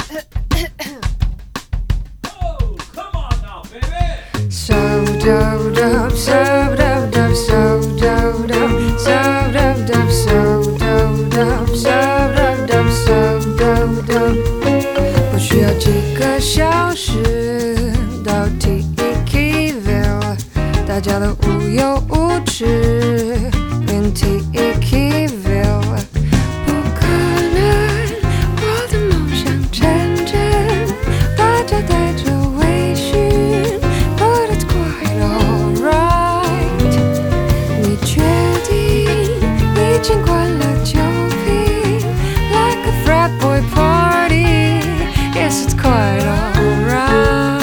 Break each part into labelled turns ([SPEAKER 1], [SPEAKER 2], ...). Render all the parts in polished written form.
[SPEAKER 1] Oh, come on now, baby.
[SPEAKER 2] So dub dub, so dub dub, so dub dub, so dub dub, so dub dub, so dub dub, so dub dub。不需要几个小时到 Tikiville， 大家都无忧无虑，变 Tikiville。不可能，我的梦想成真，大家带着微醺。But it's quite alright。你确定已经关了酒瓶 ？Like a frat boy party。Yes, it's quite alright。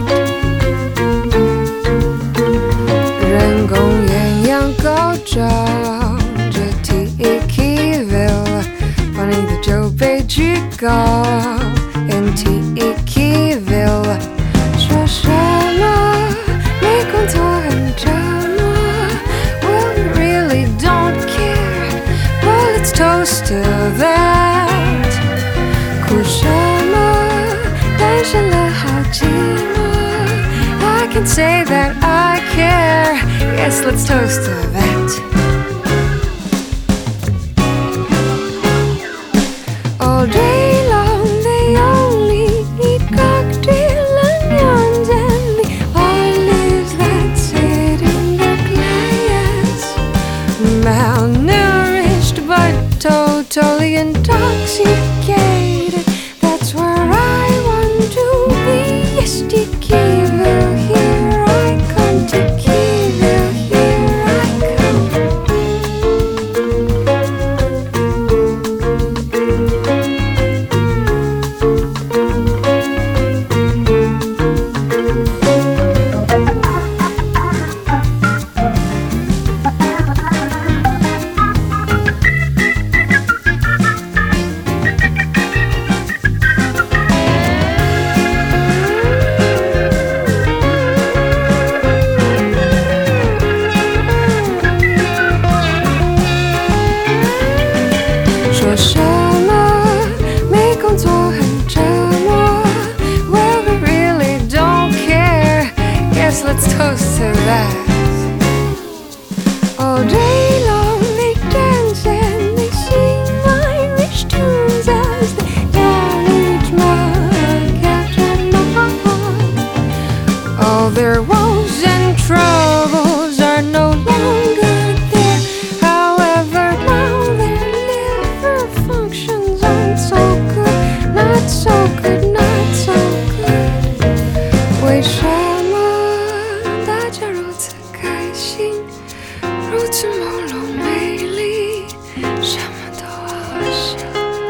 [SPEAKER 2] 人工艳阳高照着 Tikiville， 把你的酒杯举高 in Tikiville。说什么？没工作很折磨。Well, we really don't care. But let's toast to that. 哭什么？单身了好寂寞。I can say that I care. Yes, let's toast to that. All day long, they only eat cocktail onions and the olives that sit in their glass. Malnourished but totally intoxicated. That's where I want to be. Yes, Tikiville, here I come. Tikiville, here I come.说什么？没工作很折磨。Well, we really don't care. Yes, let's toast to that. All day long they dance and they sing Irish tunes as they down each mug after mug. All their woes and troubles are no longer there. However, now their liver functions aren't so good, not so good, not so good. 为什么大家如此开心，如此朦胧美丽，什么都好像。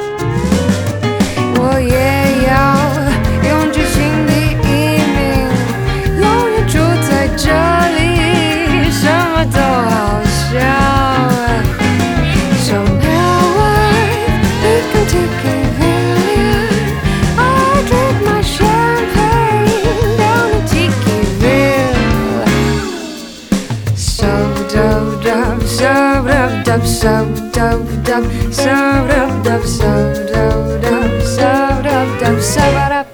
[SPEAKER 2] 我也要用巨星第一名，永远住在这里，什么都好像。So now I've become Tikiville. I drink my champagne down in Tikiville. So dub dub, so dub dub, so dub dub, so dub dub, so dub dub, so dub dub, so dub.